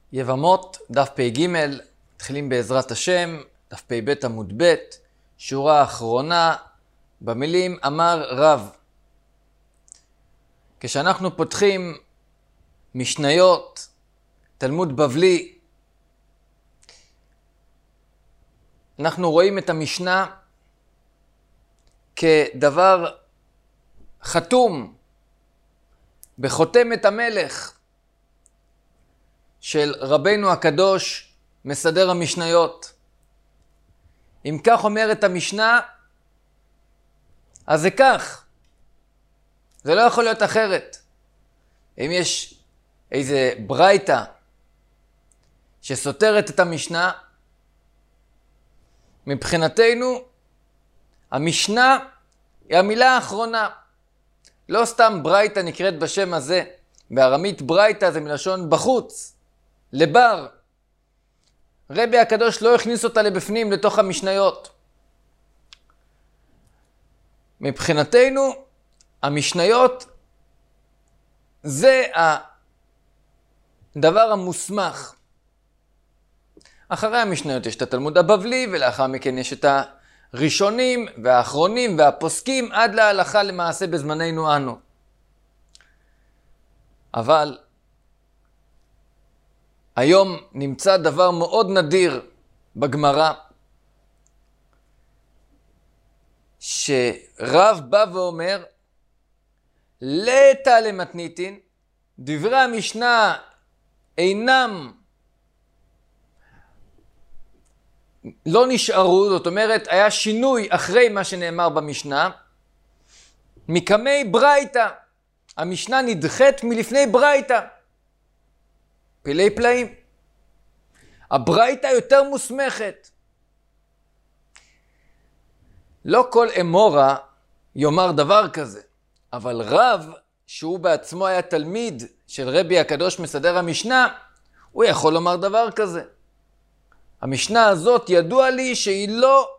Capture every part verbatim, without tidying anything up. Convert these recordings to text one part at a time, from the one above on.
יבמות, דף פ"ג, מתחילים בעזרת השם, דף פ"ב עמוד ב', שורה האחרונה, במילים אמר רב. כשאנחנו פותחים משניות, תלמוד בבלי, אנחנו רואים את המשנה כדבר חתום בחותמת המלך של רבנו הקדוש, מסדר המשניות. אם כך אומרת המשנה, אז זה כך. זה לא יכול להיות אחרת. אם יש איזה ברייתא שסותרת את המשנה, מבחינתנו המשנה היא המילה האחרונה. לא סתם ברייתא נקראת בשם הזה. בארמית ברייתא זה מלשון בחוץ, לבר. רבי הקדוש לא הכניס אותה לבפנים, לתוך המשניות. מבחינתנו, המשניות זה הדבר המוסמך. אחרי המשניות יש את התלמוד הבבלי, ולאחר מכן יש את הראשונים והאחרונים והפוסקים, עד להלכה למעשה בזמננו אנו. אבל היום נמצא דבר מאוד נדיר בגמרא, שרב בא ואומר, לטה למתניתין, דברי המשנה אינם, לא נשארו, זאת אומרת, היה שינוי אחרי מה שנאמר במשנה, מקמי ברייתא, המשנה נדחת מלפני ברייתא. פלאי פלאים. הברייתא יותר מוסמכת. לא כל אמורה יאמר דבר כזה, אבל רב, שהוא בעצמו היה תלמיד של רבי הקדוש מסדר המשנה, הוא יכול לומר דבר כזה. המשנה הזאת ידוע לי שהיא לא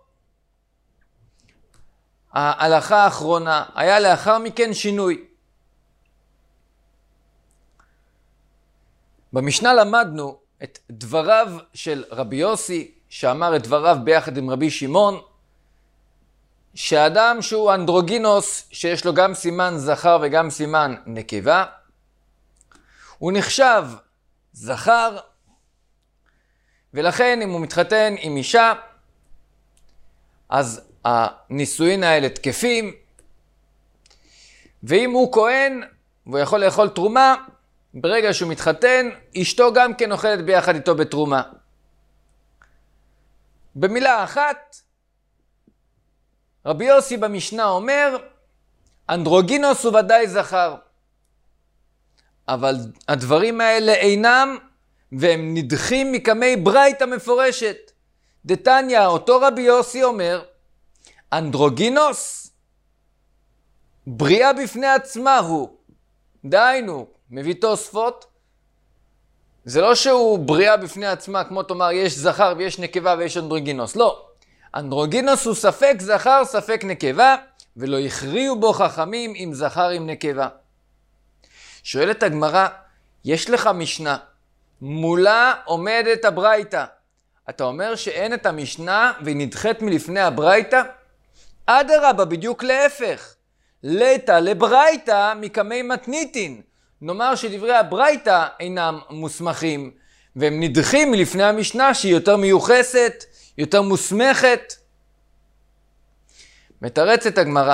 ההלכה האחרונה, היה לאחר מכן שינוי. במשנה למדנו את דבריו של רבי יוסי, שאמר את דבריו ביחד עם רבי שמעון, שאדם שהוא אנדרוגינוס, שיש לו גם סימן זכר וגם סימן נקבה, הוא נחשב זכר, ולכן אם הוא מתחתן עם אישה, אז הנישואין האלה תקפים, ואם הוא כהן והוא יכול לאכול תרומה, ברגע שהוא מתחתן, אשתו גם כן אוכלת ביחד איתו בתרומה. במילה אחת, רבי יוסי במשנה אומר, אנדרוגינוס הוא ודאי זכר. אבל הדברים האלה אינם, והם נדחים מקמי ברייתא מפורשת. דתניא, אותו רבי יוסי אומר, אנדרוגינוס, בריאה בפני עצמה הוא. דהיינו, מביא תוספות, זה לא שהוא בריאה בפני עצמה, כמו תאמר, יש זכר ויש נקבה ויש אנדרוגינוס. לא. אנדרוגינוס הוא ספק זכר, ספק נקבה, ולא הכריעו בו חכמים עם זכר עם נקבה. שואלת הגמרא, יש לך משנה, מולה עומדת הברייתא. אתה אומר שאין את המשנה והיא נדחת מלפני הברייתא? אדרבה, בדיוק להפך. לטה לברייתא מקמי מתניתין. נאמר שדברי הברייתא אינם מוסמכים, והם נדחים מלפני המשנה שהיא יותר מיוחסת, יותר מוסמכת. מתרצת הגמרא.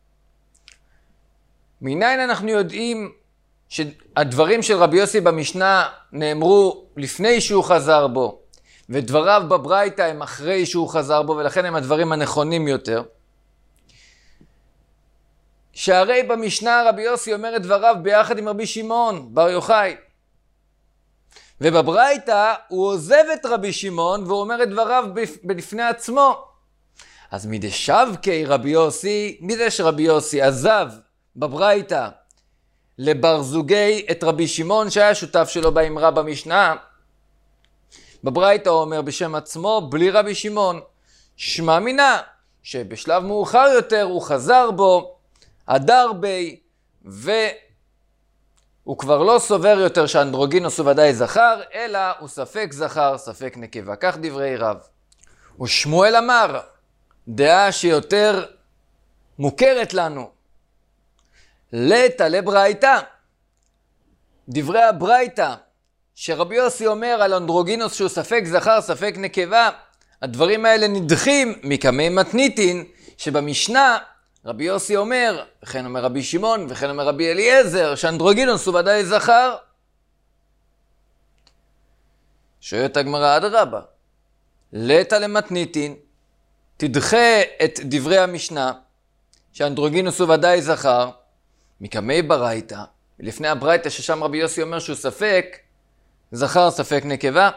מניין אנחנו יודעים שהדברים של רבי יוסי במשנה נאמרו לפני שהוא חזר בו, ודבריו בברייתא הם אחרי שהוא חזר בו, ולכן הם הדברים הנכונים יותר. שהרי במשנה רבי יוסי אומר את דבריו ביחד עם רבי שמעון בר יוחאי. ובברייתא הוא עוזב את רבי שמעון והוא אומר את דבריו בפני עצמו. אז מדשבקי רבי יוסי, מזה שרבי יוסי עזב בברייתא לבר זוגי את רבי שמעון שהיה שותף שלו באמרה במשנה, בברייתא הוא אומר בשם עצמו בלי רבי שמעון. שמע מינה שבשלב מאוחר יותר הוא חזר בו, הדר בי, הוא כבר לא סובר יותר שאנדרוגינוס הוא ודאי זכר, אלא הוא ספק זכר, ספק נקבה. כך דברי רב. ושמואל אמר, דעה שיותר מוכרת לנו, לטא לברייתא, דברי הברייתא, שרבי יוסי אומר על אנדרוגינוס שהוא ספק זכר, ספק נקבה, הדברים האלה נדחים מקמי מתניתין, שבמשנה רבי יוסי אומר, וכן אומר רבי שמעון, וכן אומר רבי אליעזר, שאנדרוגינוס הוא ודאי זכר. שואלת הגמרא אדרבה, לטא למתניתין, תדחה את דברי המשנה, שאנדרוגינוס הוא ודאי זכר, מקמי ברייתא, לפני הברייתא ששם רבי יוסי אומר שהוא ספק זכר, ספק נקבה.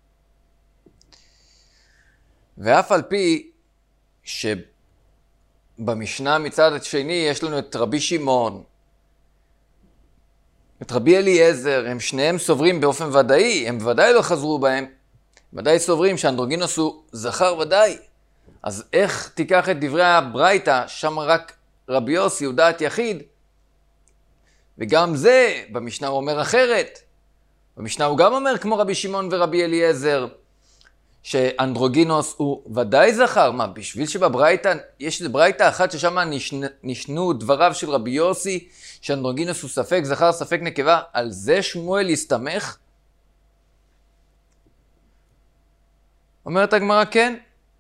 ואף על פי שבמשנה מצד השני יש לנו את רבי שמעון, את רבי אליעזר, הם שניהם סוברים באופן ודאי, הם ודאי לא חזרו בהם, ודאי סוברים שאנדרוגינוס הוא זכר ודאי. אז איך תיקח את דברי הברייתא, שם רק רבי יוסי הוא דעת יחיד, וגם זה במשנה הוא אומר אחרת. במשנה הוא גם אומר כמו רבי שמעון ורבי אליעזר, שאנדרוגינוס הוא ודאי זכר. מה, בשביל שבברייתא, יש ברייתא אחת ששם נשנ... נשנו דבריו של רבי יוסי, שאנדרוגינוס הוא ספק זכר, ספק נקבה, על זה שמואל יסתמך? אומרת הגמרא, כן.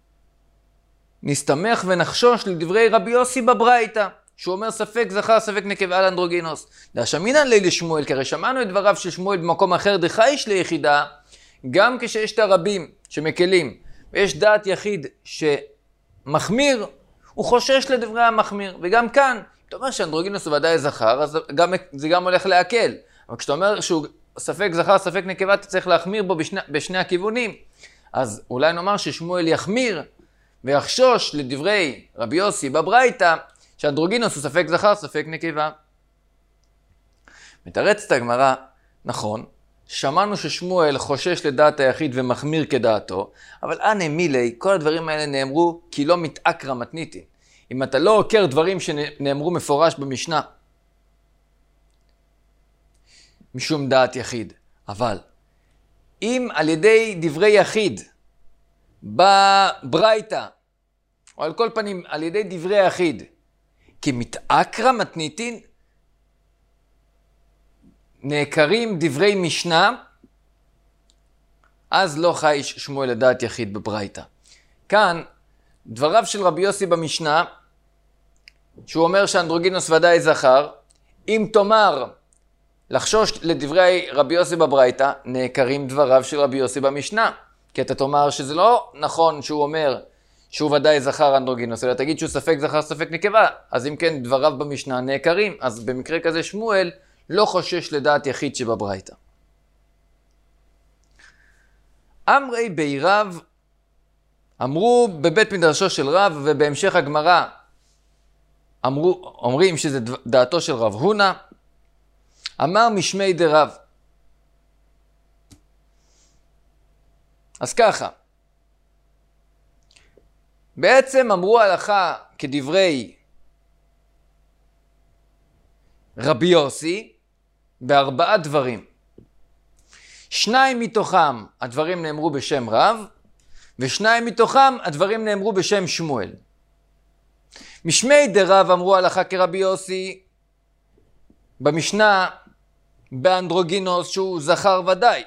נסתמך ונחשוש לדברי רבי יוסי בברייתא, שהוא אומר ספק זכר, ספק נקבה על אנדרוגינוס. דשמינן לי לשמואל, כי הרי שמענו את דבריו של שמואל במקום אחר, דחייש ליחידה, גם כשיש את הרבים שמקלים, ויש דעת יחיד שמחמיר, הוא חושש לדברי המחמיר. וגם כאן, אתה אומר שאנדרוגינוס הוא ודאי זכר, אז גם, זה גם הולך להקל. אבל כשאתה אומר שהוא ספק זכר, ספק נקבה, אתה צריך להחמיר בו בשני, בשני הכיוונים. אז אולי נאמר ששמואל יחמיר ויחשוש לדברי רבי יוסי בברייתא, שאנדרוגינוס הוא ספק זכר, ספק נקבה. מתרצת הגמרא, נכון, שמענו ששמואל חושש לדעת היחיד ומחמיר כדעתו, אבל אנא מילי, כל הדברים האלה נאמרו כי לא מתעקרא מתניתין. אם אתה לא עוקר דברים שנאמרו מפורש במשנה, משום דעת יחיד. אבל אם על ידי דברי יחיד בברייתא, או על כל פנים על ידי דברי יחיד, כמתעקרא מתניתין, נעקרים דברי משנה, אז לא חי שמואל לדעת יחיד בברייתא. כאן דבריו של רבי יוסי במשנה, שהוא אומר שאנדרוגינוס ודאי זכר, אם תאמר לחשוש לדברי רבי יוסי בברייתא, נעקרים דבריו של רבי יוסי במשנה. כי אתה תאמר שזה לא נכון שהוא אומר שהוא ודאי זכר אנדרוגינוס, אלא תגיד שהוא ספק זכר, ספק נקבה. אז אם כן, דבריו במשנה נעקרים. אז במקרה כזה שמואל לא חושש לדעת יחיד שבברייתא. אמרי בי רב, אמרו בבית מדרשו של רב, ובהמשך הגמרא אמרו, אומרים שזה דעתו של רב הונא, אמר משמי דרב. אז ככה, בעצם אמרו הלכה כדברי רבי יוסי בארבעה דברים. שניים מתוכם הדברים נאמרו בשם רב, ושניים מתוכם הדברים נאמרו בשם שמואל. משמי דרב אמרו הלכה כרבי יוסי במשנה באנדרוגינוס שהוא זכר ודאי.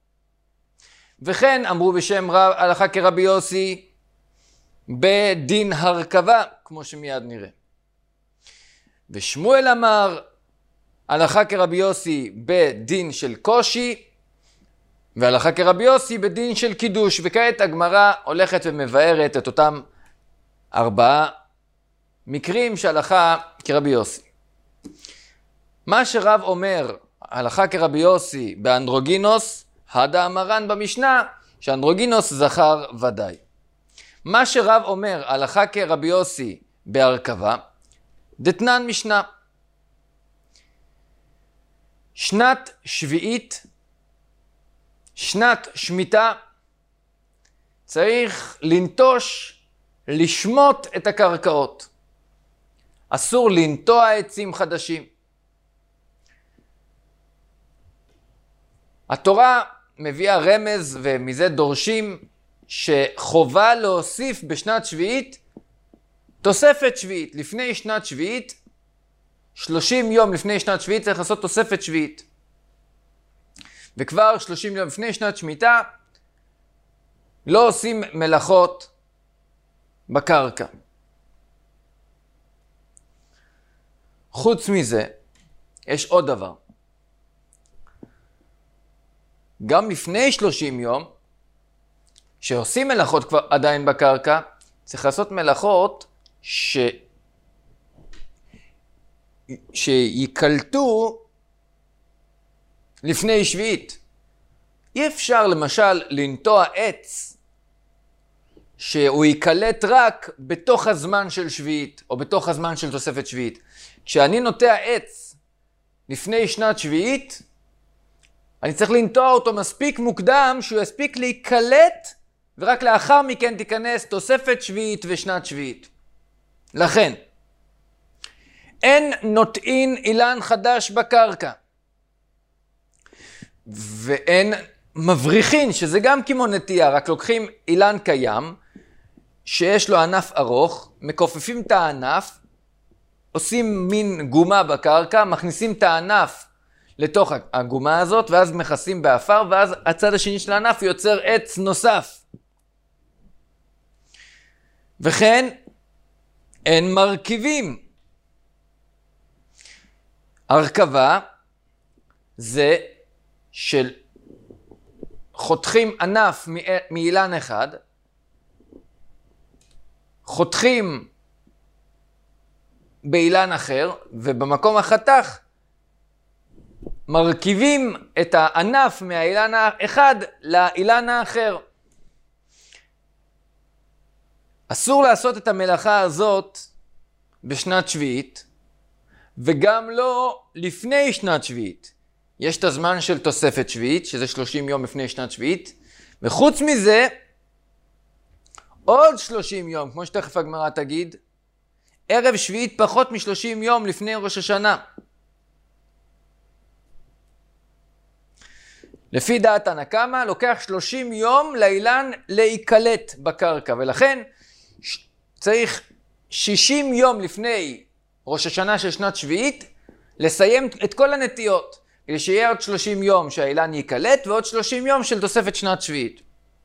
וכן אמרו בשם רב הלכה כרבי יוסי בדין הרכבה, כמו שמיד נראה. ושמואל אמר הלכה כרבי יוסי בדין של קושי, והלכה כרבי יוסי בדין של קידוש. וכעת הגמרא הולכת ומבארת את אותם ארבעה מקרים שהלכה כרבי יוסי. מה שרב אומר הלכה כרבי יוסי באנדרוגינוס, הדה אמרן במשנה שאנדרוגינוס זכר ודאי. מה שרב אומר הלכה כרבי יוסי בהרכבה, דתנן משנה. שנת שביעית, שנת שמיטה, צריך לנטוש, לשמוט את הקרקעות. אסור לנטוע עצים חדשים. התורה מביאה רמז ומזה דורשים שחובה להוסיף בשנת שביעית תוספת שביעית. לפני שנת שביעית, שלושים יום לפני שנת שביעית צריך לעשות תוספת שביעית. וכבר שלושים יום לפני שנת שמיטה לא עושים מלאכות בקרקע. חוץ מזה, יש עוד דבר. גם לפני שלושים יום, שעושים מלאכות כבר עדיין בקרקע, צריך לעשות מלאכות ש... שיקלטו לפני שביעית. אי אפשר למשל לנטוע עץ שהוא יקלט רק בתוך הזמן של שביעית, או בתוך הזמן של תוספת שביעית. כשאני נוטע עץ לפני שנת שביעית, אני צריך לנטוע אותו מספיק מוקדם שהוא יספיק להיקלט, ורק לאחר מכן תיכנס תוספת שביעית ושנת שביעית. לכן, אין נוטעין אילן חדש בקרקע, ואין מבריחין, שזה גם כמו נטייה, רק לוקחים אילן קיים, שיש לו ענף ארוך, מכופפים את הענף, עושים מין גומה בקרקע, מכניסים את הענף לתוך הגומה הזאת, ואז מכסים באפר, ואז הצד השני של הענף יוצר עץ נוסף. וכן, אין מרכיבים. הרכבה זה של חותכים ענף מאילן אחד, חותכים באילן אחר, ובמקום החתך מרכיבים את הענף מהאילן האחד לאילן האחר. אסור לעשות את המלאכה הזאת בשנת שביעית, וגם לא לפני שנת שביעית. יש את הזמן של תוספת שביעית, שזה שלושים יום לפני שנת שביעית, וחוץ מזה, עוד שלושים יום, כמו שתכף הגמרא תגיד, ערב שביעית פחות מ-שלושים יום לפני ראש השנה. לפי דעת תנא קמא, לוקח שלושים יום לאילן להיקלט בקרקע, ולכן צריך שישים יום לפני ראש השנה של שנת שביעית, לסיים את כל הנטיות, כדי שיהיה עוד שלושים יום שהאילן ייקלט, ועוד שלושים יום של תוספת שנת שביעית.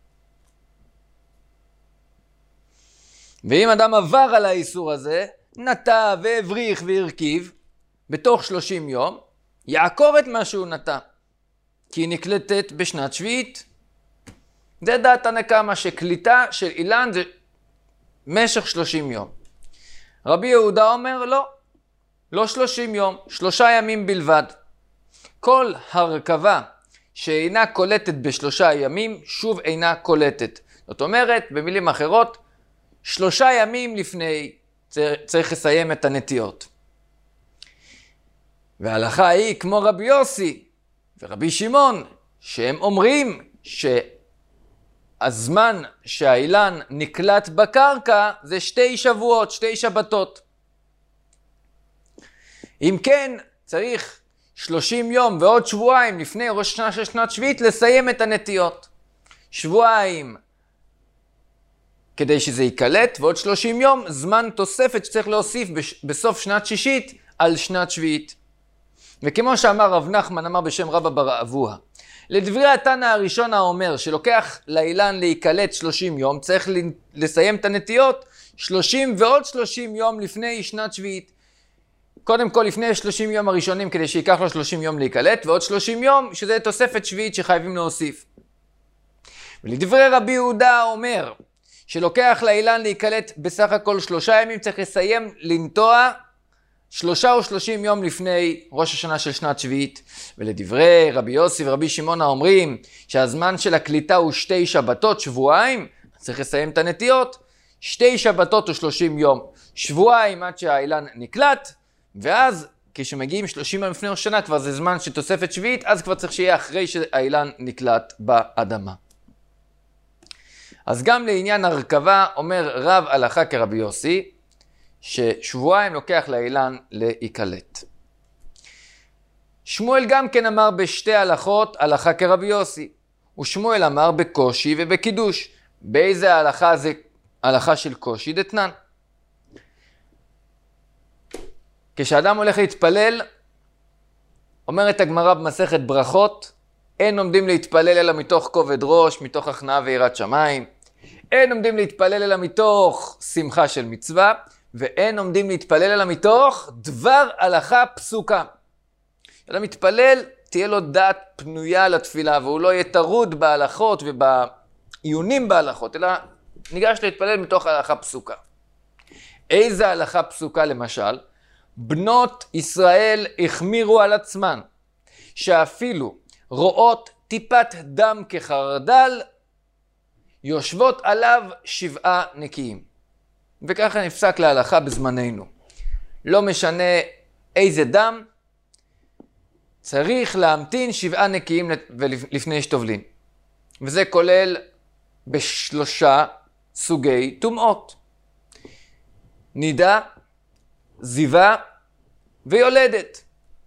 ואם אדם עבר על האיסור הזה, נטע והבריך והרכיב, בתוך שלושים יום, יעקור את מה שהוא נטע, כי היא נקלטת בשנת שביעית. זה דעת תנא קמא, שקליטה של אילן זה משך שלושים יום. רבי יהודה אומר לא, לא שלושים יום, שלושה ימים בלבד. כל הרכבה שאינה קולטת בשלושה ימים, שוב אינה קולטת. זאת אומרת, במילים אחרות, שלושה ימים לפני צריך לסיים את הנטיות. וההלכה היא כמו רבי יוסי ורבי שמעון, שהם אומרים שהזמן שהאילן נקלט בקרקע זה שתי שבועות, שתי שבתות. אם כן, צריך שלושים יום ועוד שבועיים לפני ראש השנה של שנת שביעית לסיים את הנטיות. שבועיים כדי שזה ייקלט, ועוד שלושים יום זמן תוספת שצריך להוסיף בסוף שנת שישית על שנת שביעית. וכמו שאמר רב נחמן, אמר בשם רבא בר אבוה, לדברי התנא הראשון האומר שלוקח לאילן להיקלט שלושים יום, צריך לסיים את הנטיות שלושים ועוד שלושים יום לפני שנת שביעית. קודם כל לפני שלושים יום הראשונים כדי שיקח לו שלושים יום להיקלט, ועוד שלושים יום שזה תוספת שביעית שחייבים להוסיף. ולדברי רבי יהודה אומר שלוקח לאילן להיקלט בסך הכל שלושה ימים, צריך לסיים לנטוע שלושה או שלושים יום לפני ראש השנה של שנת שביעית. ולדברי רבי יוסי ורבי שמעון האומרים שהזמן של הקליטה הוא שתי שבתות, שבועיים, צריך לסיים את הנטיות, שתי שבתות או שלושים יום, שבועיים עד שהאילן נקלט, ואז כשמגיעים שלושים יום לפני ראש השנה כבר זה זמן של תוספת שביעית, אז כבר צריך שיהיה אחרי שהאילן נקלט באדמה. אז גם לעניין הרכבה אומר רב הלכה כרבי יוסי, ששבועיים לוקח לאילן להיקלט. שמואל גם כן אמר בשתי הלכות הלכה כרבי יוסי, ושמואל אמר בקושי ובקידוש. באיזה ההלכה זה הלכה של קושי? דתנן. כשאדם הולך להתפלל, אומרת הגמרא במסכת ברכות, אין עומדים להתפלל אלא מתוך כובד ראש, מתוך הכנעה ויראת שמיים. אין עומדים להתפלל אלא מתוך שמחה של מצווה, ואין עומדים להתפלל אלא מתוך דבר הלכה פסוקה. אדם מתפלל, תהיה לו דעת פנויה לתפילה, והוא לא יהיה טרוד בהלכות ובעיונים בהלכות, אלא ניגש להתפלל מתוך הלכה פסוקה. איזה הלכה פסוקה למשל? בנות ישראל החמירו על עצמן, שאפילו רואות טיפת דם כחרדל, יושבות עליו שבעה נקיים. וככה נפסק להלכה בזמננו. לא משנה איזה דם, צריך להמתין שבעה נקיים לפני שטובלים. וזה כולל בשלושה סוגי טומאות. נידה, זיווה ויולדת.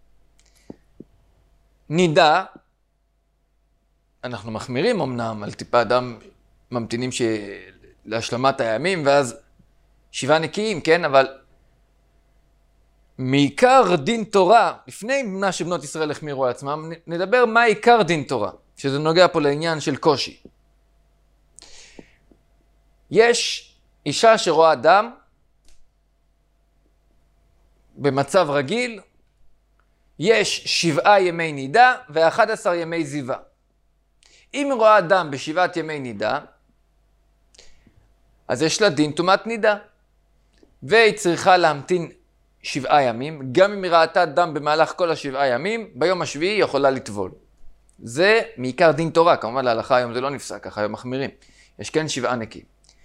נידה, אנחנו מחמירים אמנם על טיפה דם, ממתינים ש... להשלמת הימים, ואז שבעה נקיים, כן? אבל מעיקר דין תורה, לפני מה שבנות ישראל החמירו על עצמם, נדבר מה עיקר דין תורה, שזה נוגע פה לעניין של קושי. יש אישה שרואה דם, במצב רגיל, יש שבעה ימי נידה ואחד עשר ימי זיווה. אם היא רואה דם בשבעת ימי נידה, אז יש לה דין טומאת נידה. והיא צריכה להמתין שבעה ימים, גם אם היא ראתה דם במהלך כל השבעה ימים, ביום השביעי היא יכולה לטבול. זה מעיקר דין תורה, כמובן להלכה היום זה לא נפסק, ככה היום מחמירים. יש כן שבעה נקיים.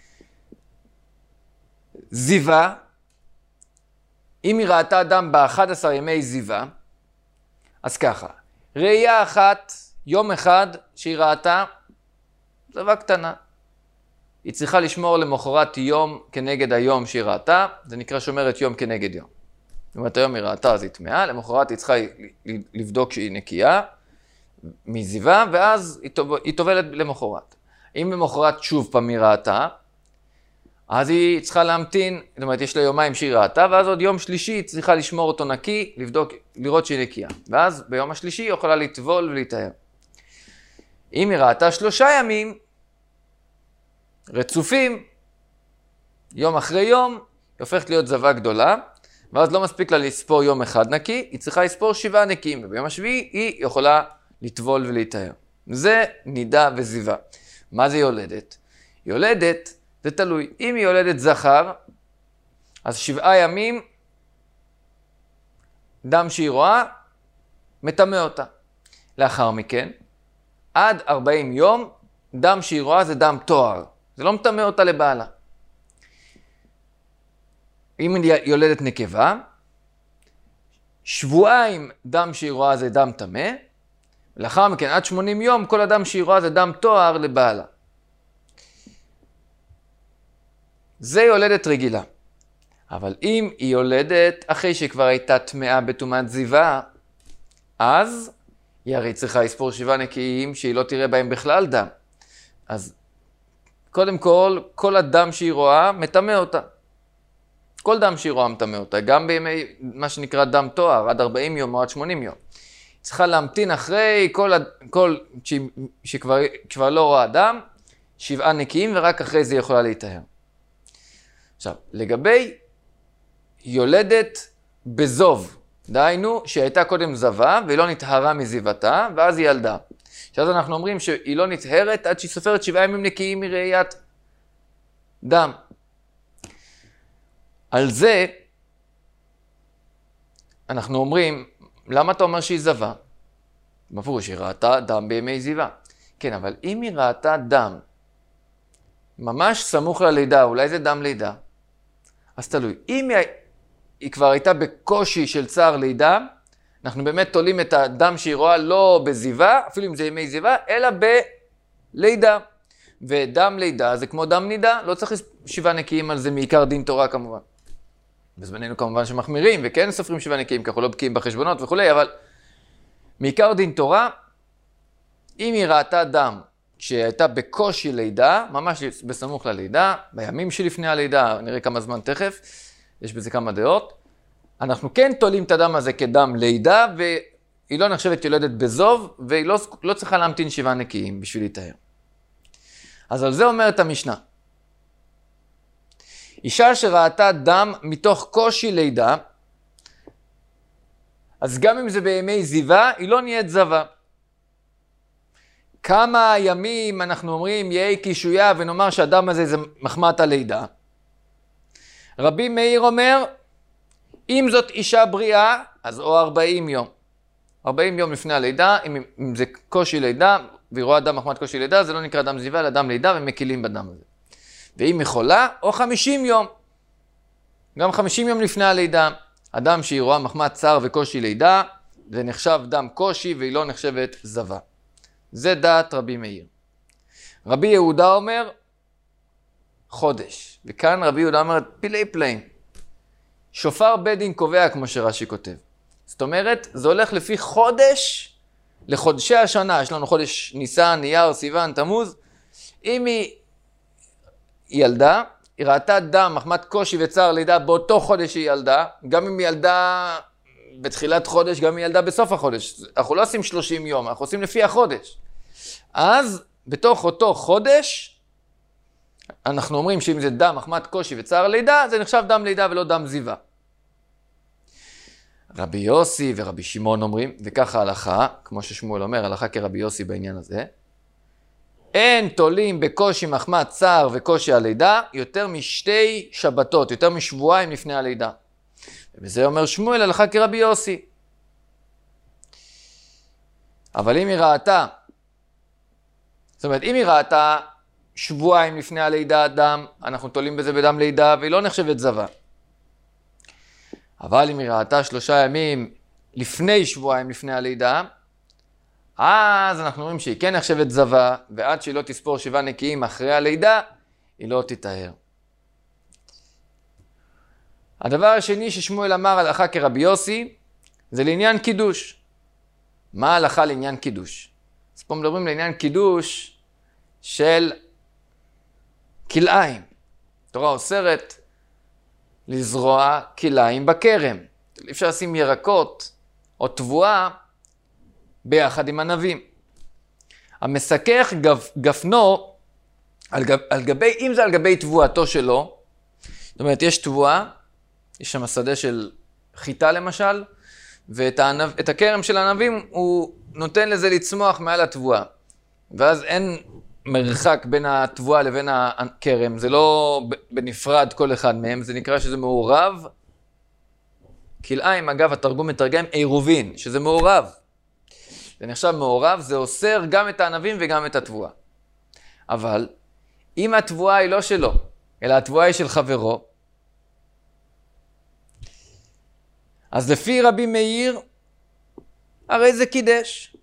זיווה, אם היא ראתה דם ב-אחד עשר ימי זיווה, אז ככה, ראייה אחת, יום אחד שהיא ראתה, זווה קטנה. היא צריכה לשמור למחרת יום כנגד היום שהיא ראתה, זה נקרא שומרת יום כנגד יום. זאת אומרת, היום היא ראתה אז היא טמאה, למחרת היא צריכה לבדוק שהיא נקייה מזיווה, ואז היא טובלת למחרת. אם למחרת שוב פעם היא ראתה, אז היא צריכה להמתין, זאת אומרת, יש לה יומיים שהיא ראתה, ואז עוד יום שלישי היא צריכה לשמור אותו נקי, לבדוק, לראות שהיא נקייה. ואז ביום השלישי היא יכולה לטבול ולהיטהר. אם היא ראתה שלושה ימים, רצופים, יום אחרי יום, היא הופכת להיות זווה גדולה, ואז לא מספיק לה לספור יום אחד נקי, היא צריכה לספור שבעה נקיים, וביום השביעי היא יכולה לטבול ולהיטהר. זה נידה וזיווה. מה זה יולדת? יולדת, זה תלוי. אם היא יולדת זכר, אז שבעה ימים, דם שהיא רואה, מטמא אותה. לאחר מכן, עד ארבעים יום, דם שהיא רואה זה דם תואר. זה לא מטמא אותה לבעלה. אם היא יולדת נקבה, שבועיים דם שהיא רואה זה דם טמא, ולאחר מכן עד שמונים יום כל הדם שהיא רואה זה דם תואר לבעלה. זה יולדת רגילה. אבל אם היא יולדת אחרי שכבר הייתה טמאה בטומאת זיווה, אז היא הרי צריכה לספור שבעה נקיים שהיא לא תראה בהם בכלל דם. אז קודם כל, כל הדם שהיא רואה מטמא אותה. כל דם שהיא רואה מטמא אותה, גם בימי מה שנקרא דם תואר, עד ארבעים יום או עד שמונים יום. צריכה להמתין אחרי כל, כל שכבר כבר לא רואה דם, שבעה נקיים ורק אחרי זה יכולה להיטהר. עכשיו, לגבי יולדת בזוב, דהיינו שהייתה קודם זווה והיא לא נטהרה מזיוותה, ואז היא ילדה. שאז אנחנו אומרים שהיא לא נטהרת עד שהיא סופרת שבעה ימים נקיים מראיית דם. על זה אנחנו אומרים, למה אתה אומר שהיא זווה? מפורש, היא ראתה דם בימי זיווה. כן, אבל אם היא ראתה דם ממש סמוך ללידה, אולי זה דם לידה, אז תלוי. אם היא, היא כבר הייתה בקושי של צער לידה, אנחנו באמת תולים את הדם שהיא רואה לא בזיווה, אפילו אם זה ימי זיווה, אלא בלידה. ודם לידה זה כמו דם נידה, לא צריך שבעה נקיים על זה מעיקר דין תורה כמובן. בזמננו כמובן שמחמירים, וכן סופרים שבעה נקיים, כי אנחנו לא בקיאים בחשבונות וכו', אבל מעיקר דין תורה, אם היא ראתה דם כשהיא הייתה בקושי לידה, ממש בסמוך ללידה, בימים שלפני הלידה, נראה כמה זמן תכף, יש בזה כמה דעות, אנחנו כן תולים את הדם הזה כדם לידה, והיא לא נחשבת יולדת בזוב, והיא לא, לא צריכה להמתין שבעה נקיים בשביל להתאר. אז על זה אומרת המשנה. אישה שראתה דם מתוך קושי לידה, אז גם אם זה בימי זיווה, היא לא נהיית זבה. כמה ימים אנחנו אומרים יהי קישויה ונאמר שהדם הזה זה מחמת הלידה. רבי מאיר אומר, אם זאת אישה בריאה, אז או ארבעים יום. ארבעים יום לפני הלידה, אם, אם זה קושי לידה, והיא רואה דם מחמת קושי לידה, זה לא נקרא דם זיווה, אלא דם לידה ומקילים בדם הזה. ואם היא חולה, או חמישים יום. גם חמישים יום לפני הלידה. אדם שהיא רואה מחמת צער וקושי לידה, זה נחשב דם קושי והיא לא נחשבת זבה. זה דעת רבי מאיר. רבי יהודה אומר, חודש. וכאן רבי יהודה אומר, פילי פלאים. שופר בית דין קובע, כמו שרש"י כותב. זאת אומרת, זה הולך לפי חודש לחודשי השנה. יש לנו חודש ניסן, אייר, סיוון, תמוז. אם היא ילדה, היא ראתה דם, מחמת קושי וצער לידה באותו חודש היא ילדה, גם אם היא ילדה בתחילת חודש, גם אם היא ילדה בסוף החודש. אנחנו לא עושים שלושים יום, אנחנו עושים לפי החודש. אז בתוך אותו חודש, אנחנו אומרים שאם זה דם, מחמת קושי וצער לידה, זה נחשב דם לידה ולא דם זיווה. רבי יוסי ורבי שמעון אומרים, וככה ההלכה, כמו ששמואל אומר, הלכה כרבי יוסי בעניין הזה, אין תולים בקושי מחמת צער וקושי הלידה יותר משתי שבתות, יותר משבועיים לפני הלידה. ובזה אומר שמואל הלכה כרבי יוסי. אבל אם היא ראתה, זאת אומרת, אם היא ראתה שבועיים לפני הלידה דם, אנחנו תולים בזה בדם לידה והיא לא נחשבת זבה. אבל אם היא ראתה שלושה ימים לפני שבועיים לפני הלידה, אז אנחנו אומרים שהיא כן נחשבת זבה, ועד שהיא לא תספור שבעה נקיים אחרי הלידה, היא לא תתאר. הדבר השני ששמואל אמר הלכה כרבי יוסי, זה לעניין קידוש. מה ההלכה לעניין קידוש? אז פה מדברים לעניין קידוש של כלאיים. התורה אוסרת לזרוע כלאיים בכרם. אי אפשר לשים ירקות או תבואה ביחד עם ענבים. המסכך גפ, גפנו, על, גב, על גבי, אם זה על גבי תבואתו שלו, זאת אומרת, יש תבואה, יש שם שדה של חיטה למשל, ואת הענב, את הכרם של הענבים הוא נותן לזה לצמוח מעל התבואה. ואז אין מרחק בין התבואה לבין הכרם, זה לא בנפרד כל אחד מהם, זה נקרא שזה מעורב. כלאיים, אגב, התרגום מתרגם עירובין, שזה מעורב. זה נחשב מעורב, זה אוסר גם את הענבים וגם את התבואה. אבל אם התבואה היא לא שלו, אלא התבואה היא של חברו, אז לפי רבי מאיר, הרי זה קידש.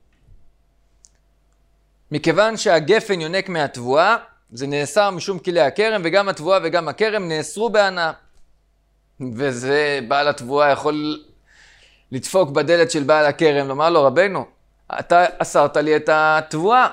מכיוון שהגפן יונק מהתבואה, זה נאסר משום כלי הכרם, וגם התבואה וגם הכרם נאסרו בהנאה. וזה בעל התבואה יכול לדפוק בדלת של בעל הכרם, לומר לו, רבנו, אתה אסרת לי את התבואה.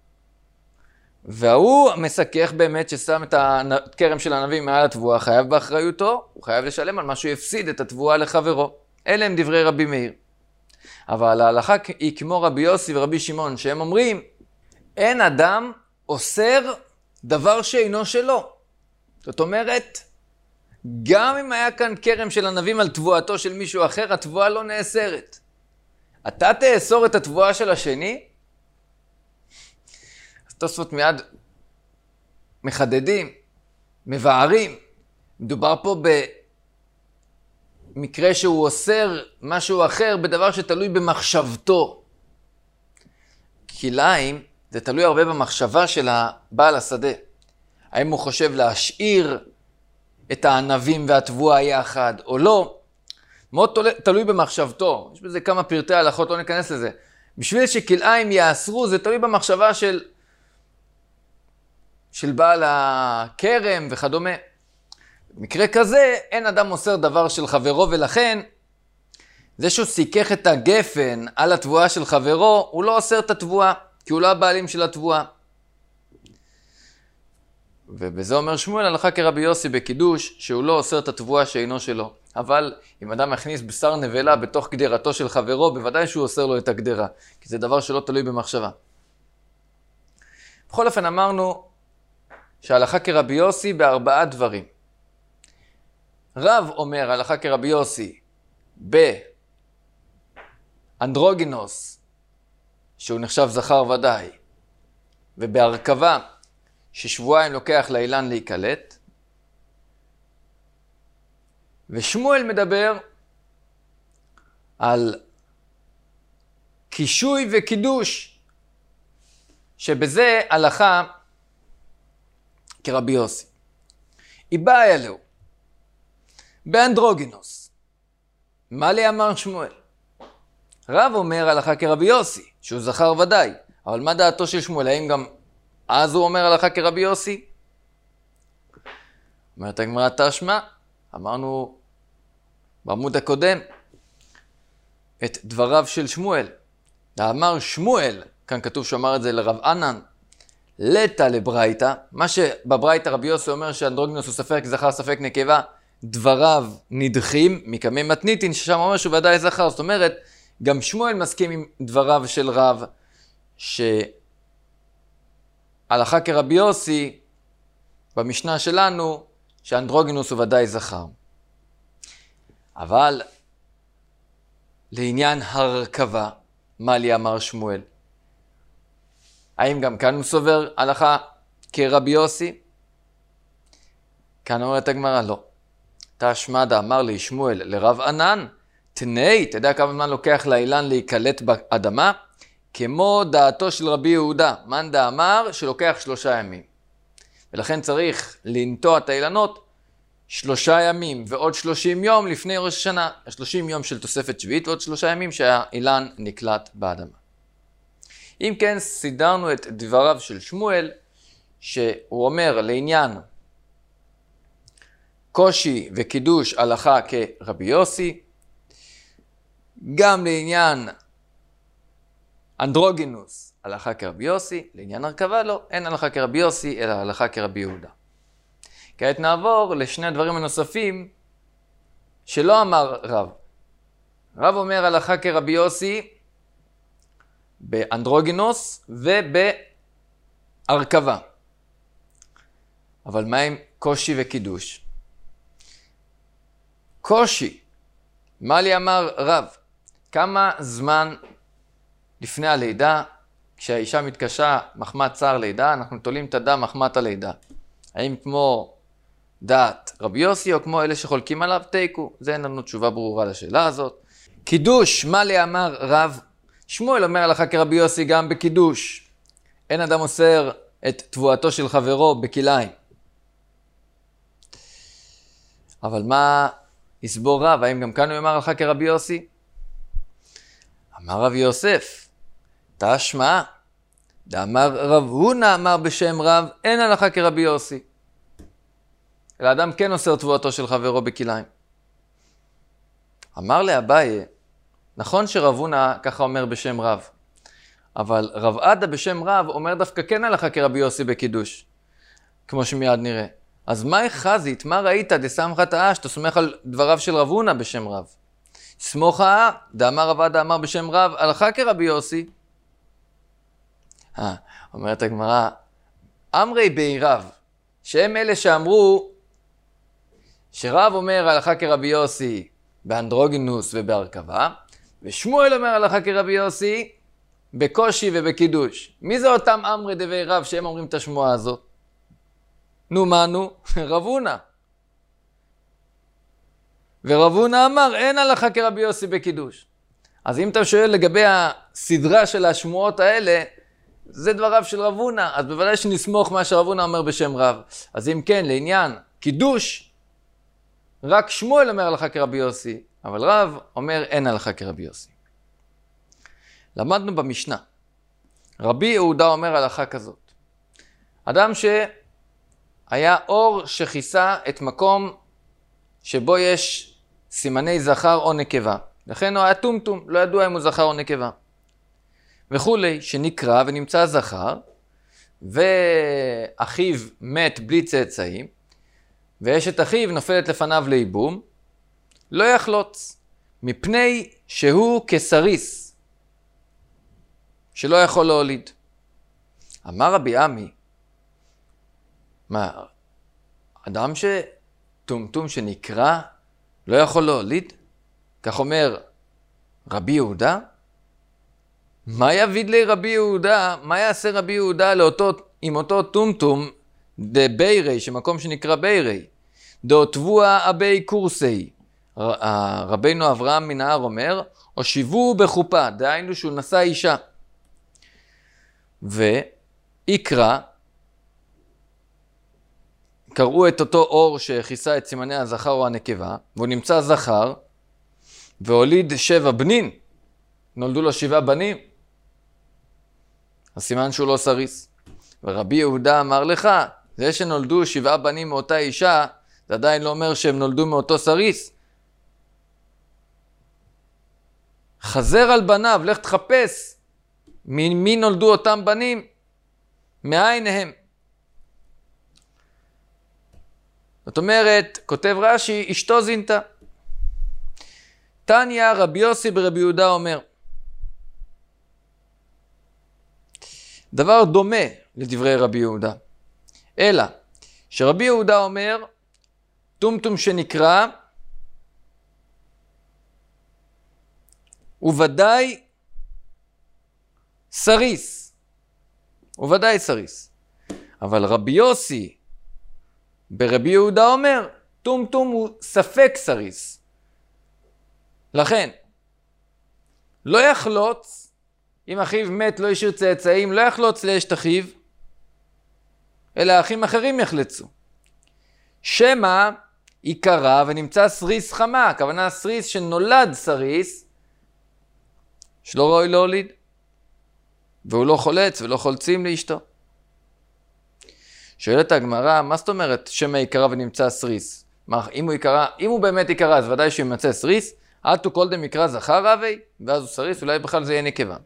והוא מסכך באמת ששם את הכרם של הענבים מעל התבואה, חייב באחריותו, הוא חייב לשלם על מה שהוא יפסיד את התבואה לחברו. אלה הם דברי רבי מאיר. אבל ההלכה היא כמו רבי יוסי ורבי שמעון, שהם אומרים, אין אדם אוסר דבר שאינו שלו. זאת אומרת, גם אם היה כאן כרם של ענבים על תבואתו של מישהו אחר, התבואה לא נאסרת. אתה תאסור את התבואה של השני? אז תוספות מיד מחדדים, מבארים. מדובר פה במקרה שהוא אוסר משהו אחר בדבר שתלוי במחשבתו. כלאיים זה תלוי הרבה במחשבה של הבעל השדה. האם הוא חושב להשאיר את הענבים והתבואה יחד או לא? מאוד תלוי במחשבתו. יש בזה כמה פרטי הלכות, לא ניכנס לזה. בשביל שכלאיים יאסרו, זה תלוי במחשבה של, של בעל הכרם וכדומה. במקרה כזה, אין אדם אוסר דבר של חברו, ולכן זה שהוא סיכך את הגפן על התבואה של חברו, הוא לא אוסר את התבואה, כי הוא לא הבעלים של התבואה. ובזה אומר שמואל הלכה כרבי יוסי בקידוש, שהוא לא אוסר את התבואה שאינו שלו. אבל אם אדם מכניס בשר נבלה בתוך גדרתו של חברו, בוודאי שהוא אוסר לו את הגדרה, כי זה דבר שלא תלוי במחשבה. בכל אופן אמרנו שהלכה כרבי יוסי בארבעה דברים. רב אומר הלכה כרבי יוסי באנדרוגינוס, שהוא נחשב זכר ודאי, ובהרכבה ששבועיים לוקח לאילן להיקלט, ושמואל מדבר על קישוי וקידוש, שבזה הלכה כרבי יוסי. איבאי אלו, באנדרוגינוס, מה לי אמר שמואל? רב אומר הלכה כרבי יוסי, שהוא זכר ודאי, אבל מה דעתו של שמואל? האם גם אז הוא אומר הלכה כרבי יוסי? אומרת הגמרא תשמע, אמרנו בעמוד הקודם את דבריו של שמואל. אמר שמואל, כאן כתוב שאמר את זה לרב ענן, לטא לברייתא, מה שבברייתא רבי יוסי אומר שאנדרוגינוס הוא ספק זכר ספק נקבה, דבריו נדחים מקמי מתניתין, ששם אומר שהוא ודאי זכר. זאת אומרת, גם שמואל מסכים עם דבריו של רב, שהלכה כרבי יוסי במשנה שלנו, שאנדרוגינוס הוא ודאי זכר. אבל לעניין הרכבה, מה לי אמר שמואל? האם גם כאן הוא סובר הלכה כרבי יוסי? כאן אומרת הגמרא, לא. תשמע דאמר לי שמואל לרב ענן, תנאי, אתה יודע כמה זמן לוקח לאילן להיקלט באדמה? כמו דעתו של רבי יהודה, מאן דאמר שלוקח שלושה ימים. ולכן צריך לנטוע את האילנות שלושה ימים ועוד שלושים יום לפני ראש השנה. שלושים יום של תוספת שביעית ועוד שלושה ימים שהאילן נקלט באדמה. אם כן, סידרנו את דבריו של שמואל, שהוא אומר לעניין קושי וקידוש הלכה כרבי יוסי, גם לעניין אנדרוגינוס הלכה כרבי יוסי, לעניין הרכבה לא, אין הלכה כרבי יוסי אלא הלכה כרבי יהודה. כעת נעבור לשני הדברים הנוספים שלא אמר רב. רב אומר הלכה כרבי יוסי באנדרוגינוס ובהרכבה. אבל מה עם קושי וקידוש? קושי, מה לי אמר רב? כמה זמן לפני הלידה, כשהאישה מתקשה מחמת צער לידה, אנחנו תולים את הדם מחמת הלידה. האם כמו דעת רבי יוסי או כמו אלה שחולקים עליו? תיקו. זה אין לנו תשובה ברורה לשאלה הזאת. קידוש, מה לי אמר רב? שמואל אומר הלכה כרבי יוסי גם בקידוש. אין אדם אוסר את תבואתו של חברו בכליים. אבל מה יסבור רב? האם גם כאן הוא אמר הלכה כרבי יוסי? אמר רב יוסף, תשמע, דאמר רב הונא אמר בשם רב, אין הלכה כרבי יוסי. אלא אדם כן אוסר תבואתו של חברו בכליים. אמר לאביי, נכון שרב הונא ככה אומר בשם רב, אבל רב עדה בשם רב אומר דווקא כן הלכה כרבי יוסי בקידוש, כמו שמיד נראה. אז מה חזית, מה ראית דסמכת האש, אתה סומך על דבריו של רב הונא בשם רב. סמוכה, דאמר רב עדה אמר בשם רב, הלכה כרבי יוסי. אה, אומרת הגמרא, אמרי בי רב, שהם אלה שאמרו שרב אומר הלכה כרבי יוסי באנדרוגינוס ובהרכבה, ושמואל אומר הלכה כרבי יוסי בקושי ובקידוש. מי זה אותם אמרי דבי רב שהם אומרים את השמועה הזאת? נו מה נו? רב הונא. ורב הונא אמר אין הלכה כרבי יוסי בקידוש. אז אם אתה שואל לגבי הסדרה של השמועות האלה, זה דבריו של רב הונא, אז בוודאי שנסמוך מה שרב הונא אומר בשם רב. אז אם כן, לעניין קידוש, רק שמואל אומר הלכה כרבי יוסי, אבל רב אומר אין הלכה כרבי יוסי. למדנו במשנה, רבי יהודה אומר הלכה כזאת. אדם שהיה אור שכיסה את מקום שבו יש סימני זכר או נקבה. לכן הוא היה טומטום, לא ידוע אם הוא זכר או נקבה. וכולי, שנקרא ונמצא זכר, ואחיו מת בלי צאצאים, ואשת אחיו נופלת לפניו לייבום, לא יחלוץ, מפני שהוא כסריס, שלא יכול להוליד. אמר רבי עמי, מה, אדם שטומטום שנקרא לא יכול להוליד? כך אומר רבי יהודה? מה יביד לי רבי יהודה? מה יעשה רבי יהודה לאותו, עם אותו טומטום דה בירי, שמקום שנקרא בירי? דו תבוע אבי קורסי. רבינו אברהם מנהר אומר, או שיבו בחופה, דהיינו שהוא נשא אישה. ויקרא, קראו את אותו אור שכיסה את סימני הזכר או הנקבה, והוא נמצא זכר, והוליד שבע בנים, נולדו לו שבעה בנים. הסימן שהוא לא סריס. ורבי יהודה אמר לך, זה שנולדו שבעה בנים מאותה אישה, זה עדיין לא אומר שהם נולדו מאותו סריס. חזר על בניו, לך תחפש ממי נולדו אותם בנים, מאין הם. זאת אומרת, כותב רש"י, אשתו זינתה. תניא רבי יוסי ברבי יהודה אומר, דבר דומה לדברי רבי יהודה, אלא שרבי יהודה אומר, טומטום שנקרא, וודאי סריס, וודאי סריס. אבל רבי יוסי ברבי יהודה אומר, טומטום הוא ספק סריס. לכן, לא יחלוץ, אם אחיו מת לא ישאיר צאצאים, לא יחלוץ לאשת אחיו, אלא אחים אחרים יחלצו. שמא עיקרה ונמצא סריס חמה, הכוונה סריס שנולד סריס, שלא ראוי להוליד, והוא לא חולץ ולא חולצים לאשתו. שואלת הגמרא, מה זאת אומרת שמא עיקרה ונמצא סריס? מה, אם הוא עיקרה, אם הוא באמת עיקרה, אז ודאי שהוא ימצא סריס, עטו כל דם יקרא זכר רבי, ואז הוא סריס, אולי בכלל זה יהיה נקבה.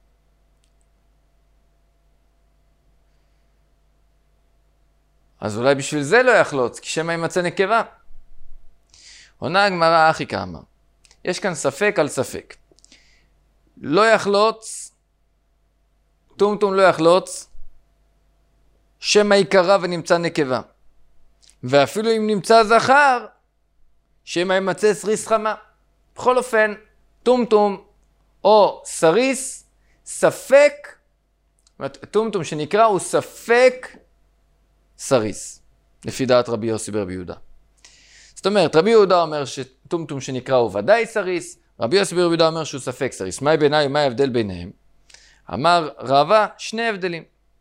אז אולי בשביל זה לא יחלוץ, כי שמא ימצא נקבה. עונה הגמרא אחי כאמר, יש כאן ספק על ספק. לא יחלוץ, טומטום לא יחלוץ, שמא עיקרה ונמצא נקבה. ואפילו אם נמצא זכר, שמא ימצא סריס חמה. בכל אופן, טומטום או סריס, ספק, טומטום שנקרא הוא ספק סריס, לפי דעת רבי יוסי ברבי יהודה. זאת אומרת, רבי יהודה אומר שטומטום שנקרא הוא ודאי סריס, רבי יוסי ברבי יהודה אומר שהוא ספק סריס. מה בעיניי, מה ההבדל ביניהם? אמר רבא, שני הבדלים.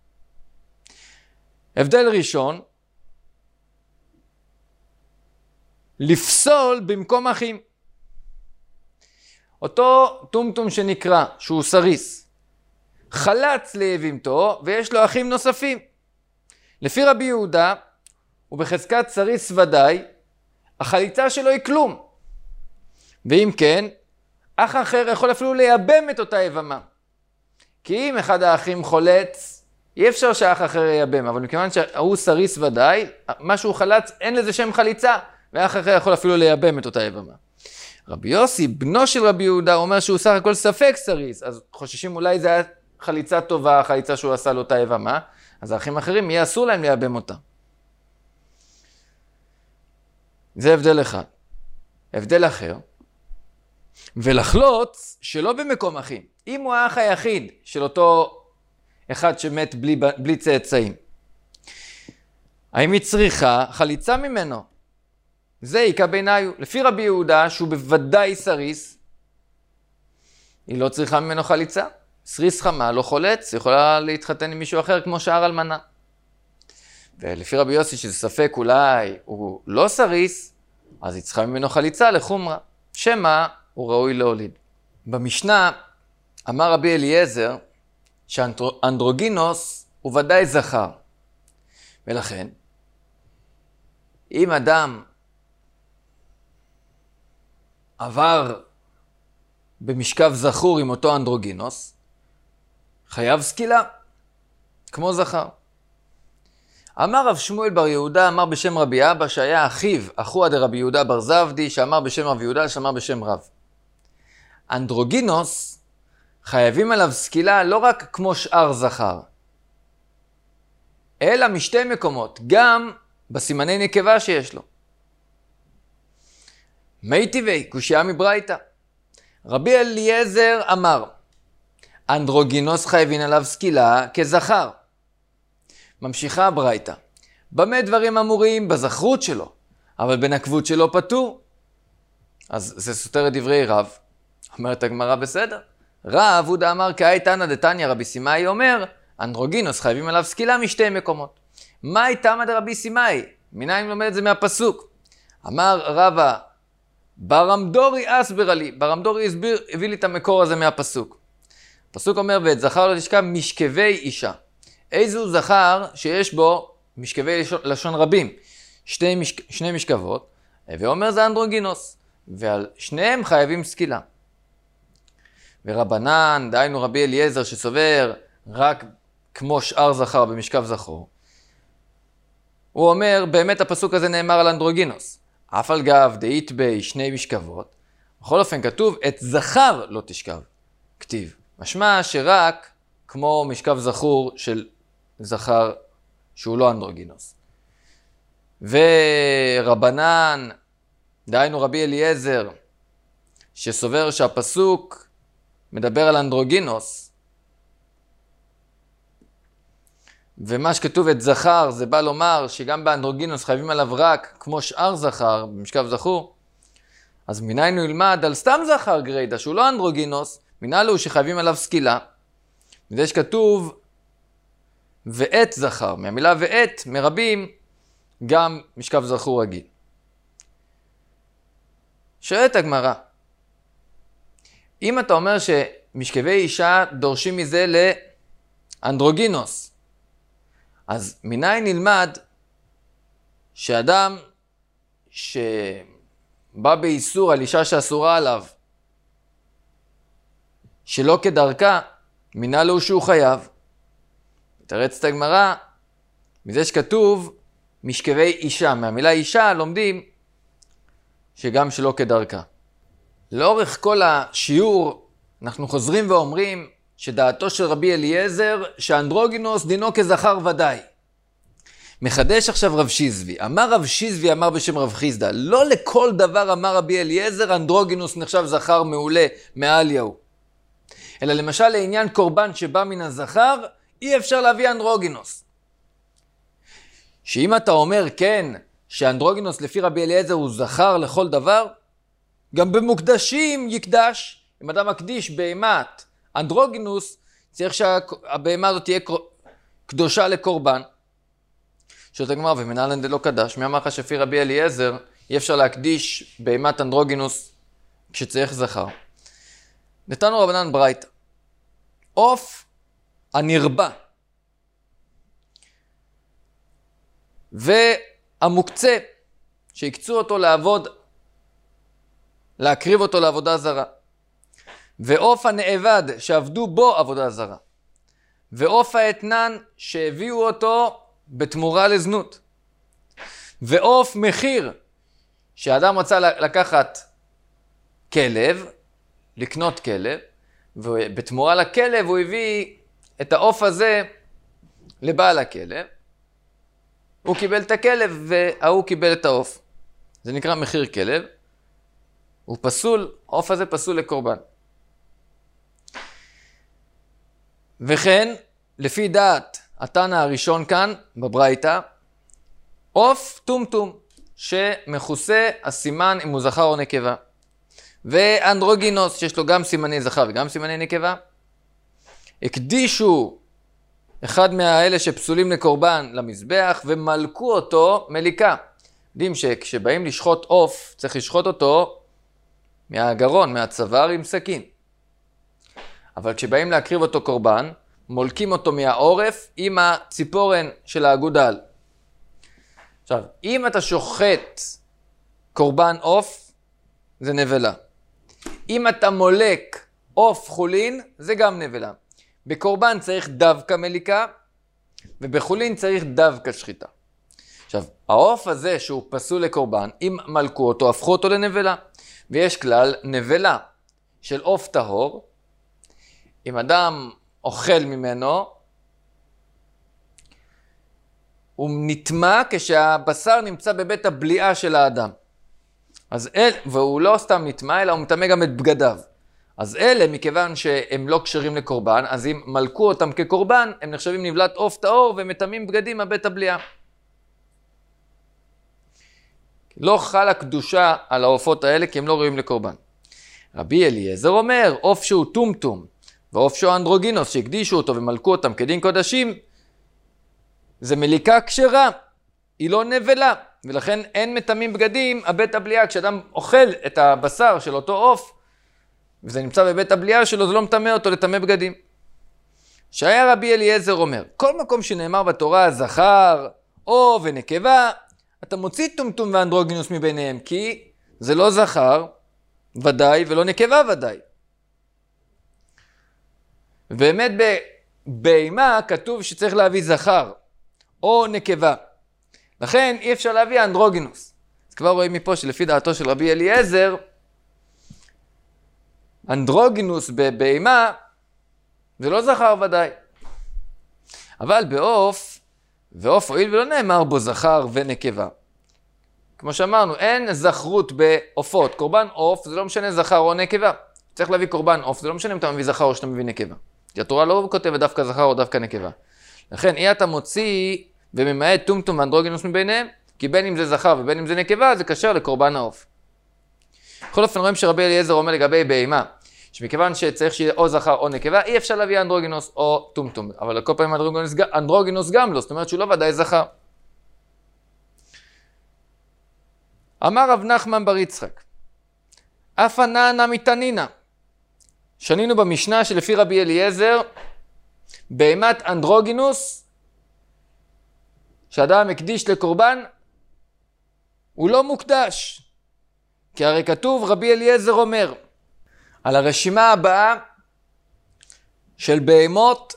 הבדל ראשון, לפסול במקום אחים. אותו טומטום שנקרא, שהוא סריס, חלץ ליבימתו ויש לו אחים נוספים. לפי רבי יהודה, הוא בחזקת סריס ודאי, החליצה שלו היא כלום. ואם כן, אח אחר יכול אפילו לייבם את אותה יבמה. כי אם אחד האחים חולץ, אי אפשר שאח אחר ייבם, אבל מכיוון שהוא סריס ודאי, מה שהוא חלץ, אין לזה שם חליצה, ואח אחר יכול אפילו לייבם את אותה יבמה. רבי יוסי, בנו של רבי יהודה, אומר שהוא סך הכל ספק סריס, אז חוששים אולי זה היה חליצה טובה, חליצה שהוא עשה לאותה יבמה, אז האחים אחרים יהיה אסור להם לייבם אותה. זה הבדל אחד. הבדל אחר, ולחלוץ שלא במקום אחים. אם הוא האח היחיד של אותו אחד שמת בלי, בלי צאצאים, האם היא צריכה חליצה ממנו? זה עיקר בעיניי. לפי רבי יהודה, שהוא בוודאי סריס, היא לא צריכה ממנו חליצה. סריס חמה, לא חולץ, יכולה להתחתן עם מישהו אחר כמו שאר אלמנה. ולפי רבי יוסי, שזה ספק אולי הוא לא סריס, אז היא צריכה ממנו חליצה לחומרה. שמא הוא ראוי להוליד. במשנה אמר רבי אליעזר שאנדרוגינוס הוא ודאי זכר. ולכן, אם אדם עבר במשכב זכור עם אותו אנדרוגינוס, חייב סקילה, כמו זכר. אמר רב שמואל בר יהודה, אמר בשם רבי אבא, שהיה אחיו, אחוה דרבי יהודה בר זבדי, שאמר בשם רבי יהודה, שאמר בשם רב. אנדרוגינוס, חייבים עליו סקילה לא רק כמו שאר זכר, אלא משתי מקומות, גם בסימני נקבה שיש לו. מי טבעי, קושיה מברייתא. רבי אליעזר אמר, אנדרוגינוס חייבים עליו סקילה כזכר. ממשיכה הברייתא. במה דברים אמורים? בזכרות שלו, אבל בנקבות שלו פטור. אז זה סותר את דברי רב. אומרת הגמרא בסדר. רב הוא דאמר כאי תנא דתניא רבי סימאי אומר, אנדרוגינוס חייבים עליו סקילה משתי מקומות. מאי תמא דרבי סימאי? מנין לומד את זה מהפסוק? אמר רבא, ברמדורי אסביר לי. ברמדורי הסביר, הביא לי את המקור הזה מהפסוק. הפסוק אומר, ואת זכר לא תשכב משכבי אישה. איזו זכר שיש בו משכבי לשון רבים, שני, משק, שני משכבות, ואומר זה אנדרוגינוס, ועל שניהם חייבים סקילה. ורבנן, דהיינו רבי אליעזר שסובר רק כמו שאר זכר במשכב זכור, הוא אומר, באמת הפסוק הזה נאמר על אנדרוגינוס, אף על גב דאית בי שני משכבות, בכל אופן כתוב, את זכר לא תשכב, כתיב. משמע שרק כמו משכב זכור של זכר שהוא לא אנדרוגינוס. ורבנן, דהיינו רבי אליעזר, שסובר שהפסוק מדבר על אנדרוגינוס, ומה שכתוב את זכר, זה בא לומר שגם באנדרוגינוס חייבים עליו רק כמו שאר זכר, במשכב זכור, אז מניין הוא ילמד על סתם זכר גריידא, שהוא לא אנדרוגינוס, מנהל הוא שחייבים עליו סקילה. וזה שכתוב ואת זכר, מהמילה ואת מרבים גם משכב זכור רגיל. שואלת הגמרא, אם אתה אומר שמשכבי אישה דורשים מזה לאנדרוגינוס, אז מניין נלמד שאדם שבא באיסור על אישה שאסורה עליו, שלא כדרכה, מינה לו שהוא חייב. מתרצת הגמרא, מזה שכתוב משכבי אישה, מהמילה אישה לומדים שגם שלא כדרכה. לאורך כל השיעור אנחנו חוזרים ואומרים שדעתו של רבי אליעזר שאנדרוגינוס דינו כזכר ודאי. מחדש עכשיו רב שיזבי. אמר רב שיזבי, אמר בשם רב חיסדא, לא לכל דבר אמר רבי אליעזר אנדרוגינוס נחשב זכר מעולה מעל יהו. אלא למשל לעניין קורבן שבא מן הזכר, אי אפשר להביא אנדרוגינוס. שאם אתה אומר כן, שאנדרוגינוס לפי רבי אליעזר הוא זכר לכל דבר, גם במוקדשים יקדש. אם אדם מקדיש בהמת אנדרוגינוס, צריך שהבהמה הזאת תהיה קדושה לקורבן. שאת הגמרא, ומנהלן דלא קדש, מי אמר לך שלפי רבי אליעזר, אי אפשר להקדיש בהמת אנדרוגינוס כשצריך זכר. נתנו רבנן ברייתא. עוף הנרבה והמוקצה שיקצו אותו לעבוד, להקריב אותו לעבודה זרה, ועוף הנאבד שעבדו בו עבודה זרה, ועוף האתנן שהביאו אותו בתמורה לזנות, ועוף מחיר שאדם רצה לקחת כלב, לקנות כלב, ובתמורה לכלב הוא הביא את העוף הזה לבעל הכלב, הוא קיבל את הכלב והוא קיבל את העוף. זה נקרא מחיר כלב. הוא פסול, העוף הזה פסול לקורבן. וכן, לפי דעת התנא הראשון כאן בברייתא, עוף טומטום שמכוסה הסימן אם הוא זכר או נקבה. ואנדרוגינוס שיש לו גם סימני זכר וגם סימני נקבה, הקדישו אחד מהאלה שפסולים לקורבן למזבח ומלכו אותו מליקה. יודעים שכשבאים לשחוט עוף צריך לשחוט אותו מהגרון, מהצוואר עם סכין. אבל כשבאים להקריב אותו קורבן, מולקים אותו מהעורף עם הציפורן של האגודל. עכשיו, אם אתה שוחט קורבן עוף, זה נבלה. אם אתה מולק עוף חולין, זה גם נבלה. בקורבן צריך דווקא מליקה, ובחולין צריך דווקא שחיטה. עכשיו, העוף הזה שהוא פסול לקורבן, אם מלכו אותו, הפכו אותו לנבלה. ויש כלל נבלה של עוף טהור, אם אדם אוכל ממנו, הוא נטמע כשהבשר נמצא בבית הבליעה של האדם. אז אל, והוא לא סתם נטמע, אלא הוא מטמא גם את בגדיו. אז אלה, מכיוון שהם לא קשרים לקורבן, אז אם מלכו אותם כקורבן, הם נחשבים נבלת עוף טהור ומטמאים בגדים מבית הבליעה. לא חלה קדושה על העופות האלה, כי הם לא ראויים לקורבן. רבי אליעזר אומר, עוף שהוא טומטום, ועוף שהוא אנדרוגינוס, שהקדישו אותו ומלכו אותם כדין קודשים, זה מליקה כשרה, היא לא נבלה, ולכן אין מטמאים בגדים הבית הבליעה. כשאדם אוכל את הבשר של אותו עוף, וזה נמצא בבית הבליעה שלו, זה לא מטמא אותו לטמא בגדים. שהיה רבי אליעזר אומר, כל מקום שנאמר בתורה זכר או ונקבה, אתה מוציא טומטום ואנדרוגינוס מביניהם, כי זה לא זכר ודאי ולא נקבה ודאי. באמת בבהמה כתוב שצריך להביא זכר או נקבה. לכן אי אפשר להביא אנדרוגינוס. אז כבר רואים מפה שלפי דעתו של רבי אליעזר, אנדרוגינוס בבהמה זה לא זכר ודאי. אבל בעוף, ועוף הואיל ולא נאמר בו זכר ונקבה. כמו שאמרנו, אין זכרות בעופות. קורבן עוף זה לא משנה זכר או נקבה. צריך להביא קורבן עוף, זה לא משנה אם אתה מביא זכר או שאתה מביא נקבה. כי התורה לא כותבת דווקא זכר או דווקא נקבה. לכן, אי אתה מוציא וממעט טומטום ואנדרוגינוס מביניהם, כי בין אם זה זכר ובין אם זה נקבה, זה קשר לקורבן העוף. בכל אופן רואים שרבי אליעזר אומר לגבי בהמה, שמכיוון שצריך שיהיה או זכר או נקבה, אי אפשר להביא אנדרוגינוס או טומטום. אבל כל פעמים אנדרוגינוס, אנדרוגינוס גם לא, זאת אומרת שהוא לא ודאי זכר. אמר רב נחמן בר יצחק, אף הנענה מתנינה. שנינו במשנה שלפי רבי אליעזר, בהמת אנדרוגינוס, שאדם מקדיש לקורבן, הוא לא מוקדש. כי הרי כתוב רבי אליעזר אומר, על הרשימה הבאה של בהמות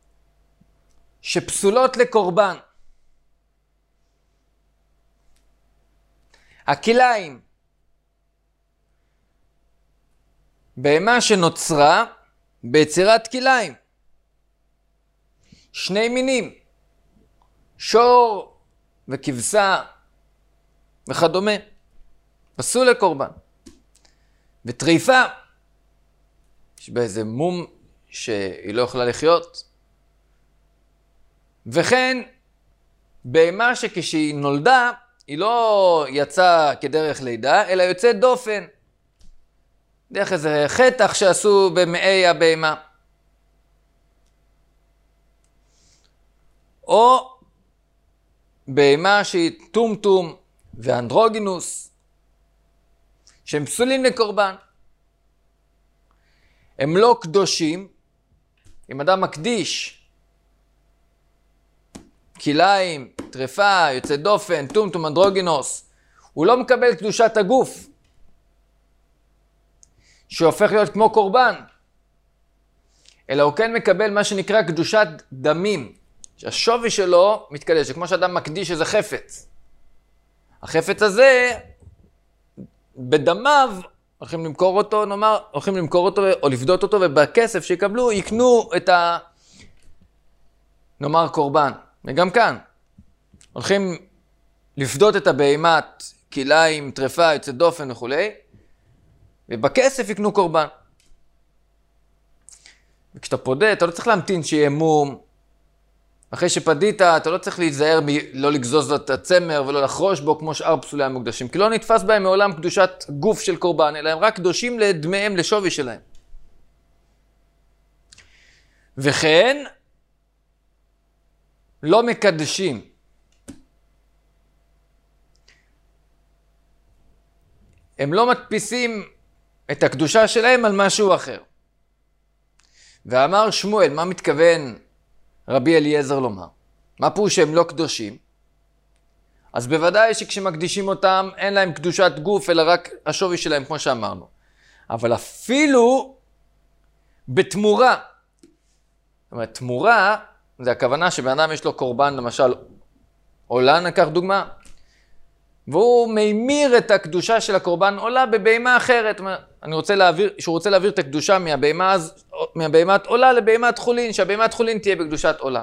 שפסולות לקורבן. הכליים, בהמה שנוצרה ביצירת כליים. שני מינים, שור וכבשה וכדומה, פסול לקורבן. וטריפה, יש בה איזה מום שהיא לא יכולה לחיות. וכן, בהמה שכשהיא נולדה, היא לא יצאה כדרך לידה, אלא יוצאת דופן. דרך איזה חתך שעשו במעי הבהמה. או בהמה שהיא טומטום ואנדרוגינוס, שהם פסולים לקורבן. הם לא קדושים. אם אדם מקדיש כליים, טרפה, יוצא דופן, טומטום, אנדרוגינוס, הוא לא מקבל קדושת הגוף, שהופך להיות כמו קורבן, אלא הוא כן מקבל מה שנקרא קדושת דמים, שהשווי שלו מתקדש, כמו שאדם מקדיש איזה חפץ. החפץ הזה, בדמיו, הולכים למכור אותו, נאמר, הולכים למכור אותו או לפדות אותו, ובכסף שיקבלו, יקנו את ה... נאמר קורבן. וגם כאן, הולכים לפדות את הבהמת, כליים, טרפה, יוצא דופן וכו', ובכסף יקנו קורבן. וכשאתה פודה, אתה לא צריך להמתין שיהיה מום. אחרי שפדית, אתה לא צריך להיזהר לא לגזוז את הצמר ולא לחרוש בו כמו שאר פסולי המוקדשים. כי לא נתפס בהם מעולם קדושת גוף של קורבן, אלא הם רק קדושים לדמיהם, לשווי שלהם. וכן, לא מקדשים. הם לא מדפיסים את הקדושה שלהם על משהו אחר. ואמר שמואל, מה מתכוון רבי אליעזר לומר? מה פירוש שהם לא קדושים? אז בוודאי שכשמקדישים אותם אין להם קדושת גוף, אלא רק השווי שלהם כמו שאמרנו. אבל אפילו בתמורה. זאת אומרת, תמורה זה הכוונה שבן אדם יש לו קורבן, למשל עולה, נקח דוגמה, והוא ממיר את הקדושה של הקורבן עולה בבהמה אחרת. אני רוצה להעביר, שהוא רוצה להעביר את הקדושה מהבהמה, מהבהמת עולה לבהמת חולין, שהבהמת חולין תהיה בקדושת עולה.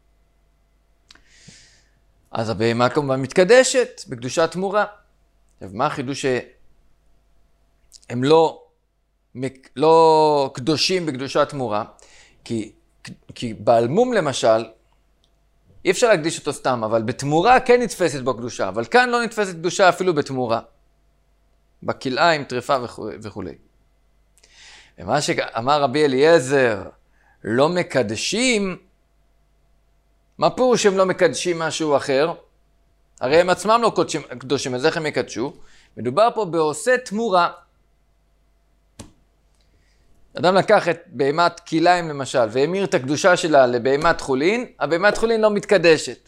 אז הבהמה כמובן מתקדשת בקדושת תמורה. מה החידוש שהם לא, לא קדושים בקדושת תמורה? כי, כי בעלמום למשל, אי אפשר להקדיש אותו סתם, אבל בתמורה כן נתפסת בו קדושה, אבל כאן לא נתפסת קדושה אפילו בתמורה. בכלאיים, טרפה וכו' וכו'. ומה שאמר רבי אליעזר, לא מקדשים, מה פירוש שהם לא מקדשים משהו אחר? הרי הם עצמם לא קדושים, קדושים, אז איך הם יקדשו? מדובר פה בעושה תמורה. אדם לקח את בהמת כלאיים למשל, והמיר את הקדושה שלה לבהמת חולין, הבהמת חולין לא מתקדשת.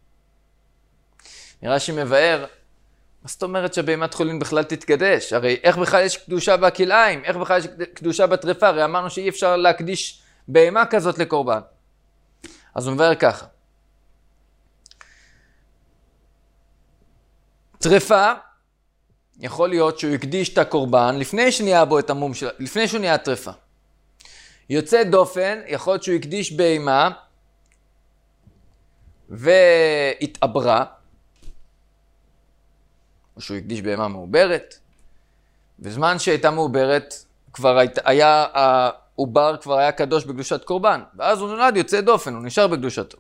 נראה שמבאר, מה זאת אומרת שהבהמת חולין בכלל תתקדש? הרי איך בכלל יש קדושה בכלאיים? איך בכלל יש קדושה בטרפה? הרי אמרנו שאי אפשר להקדיש בהמה כזאת לקורבן. אז הוא מבאר ככה. טרפה, יכול להיות שהוא יקדיש את הקורבן לפני שנהיה בו את המום שלה, לפני שהוא נהיה טרפה. יוצא דופן, יכול להיות שהוא יקדיש בהמה והתעברה, או שהוא יקדיש בהמה מעוברת. בזמן שהייתה מעוברת, כבר היה, העובר כבר היה קדוש בקדושת קורבן, ואז הוא נולד יוצא דופן, הוא נשאר בקדושתו.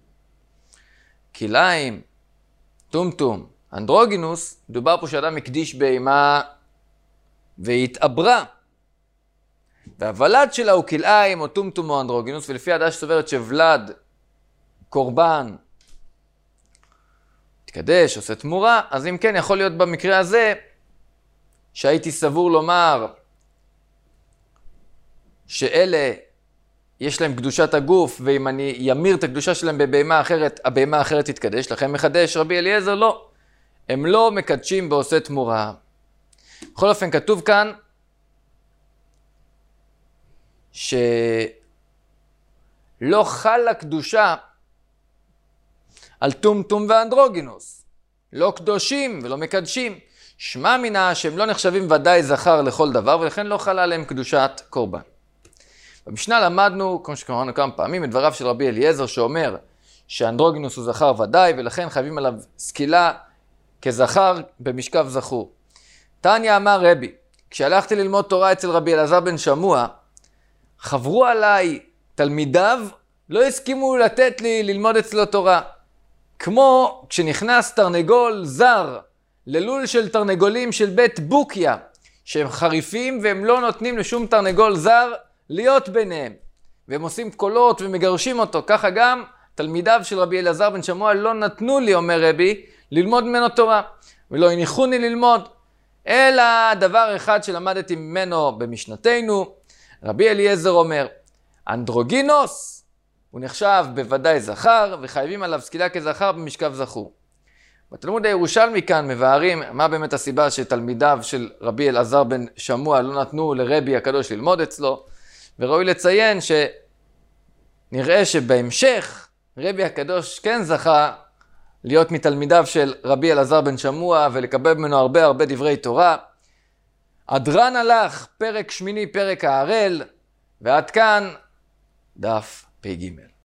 כלאיים, טומטום, אנדרוגינוס, מדובר פה שאדם הקדיש בהמה והתעברה. והוולד שלה הוא כלאיים או טומטום או אנדרוגינוס, ולפי הדעה שסוברת שוולד, קורבן, מתקדש, עושה תמורה, אז אם כן יכול להיות במקרה הזה, שהייתי סבור לומר, שאלה יש להם קדושת הגוף, ואם אני ימיר את הקדושה שלהם בבהמה אחרת, הבהמה האחרת תתקדש. לכן מחדש רבי אליעזר לא. הם לא מקדשים בעושה תמורה. בכל אופן כתוב כאן, שלא חלה קדושה על טומטום ואנדרוגינוס. לא קדושים ולא מקדשים. שמע מינה שהם לא נחשבים ודאי זכר לכל דבר, ולכן לא חלה עליהם קדושת קורבן. במשנה למדנו, כמו שקראנו כמה פעמים, את דבריו של רבי אליעזר שאומר שאנדרוגינוס הוא זכר ודאי, ולכן חייבים עליו סקילה כזכר במשכב זכור. תניא אמר רבי, כשהלכתי ללמוד תורה אצל רבי אלעזר בן שמוע, חברו עליי תלמידיו, לא הסכימו לתת לי ללמוד אצלו תורה. כמו כשנכנס תרנגול זר ללול של תרנגולים של בית בוקיה, שהם חריפים והם לא נותנים לשום תרנגול זר להיות ביניהם. והם עושים קולות ומגרשים אותו. ככה גם תלמידיו של רבי אלעזר בן שמוע לא נתנו לי, אומר רבי, ללמוד ממנו תורה. ולא הניחוני ללמוד. אלא דבר אחד שלמדתי ממנו במשנתנו, רבי אליעזר אומר, אנדרוגינוס הוא נחשב בוודאי זכר, וחייבים עליו סקילה כזכר במשכב זכור. בתלמוד הירושלמי כאן מבארים מה באמת הסיבה שתלמידיו של רבי אלעזר בן שמוע לא נתנו לרבי הקדוש ללמוד אצלו, וראוי לציין שנראה שבהמשך רבי הקדוש כן זכה להיות מתלמידיו של רבי אלעזר בן שמוע ולקבל ממנו הרבה הרבה דברי תורה. אדרן הלך, פרק שמיני, פרק הערל, ועד כאן דף פ"ג.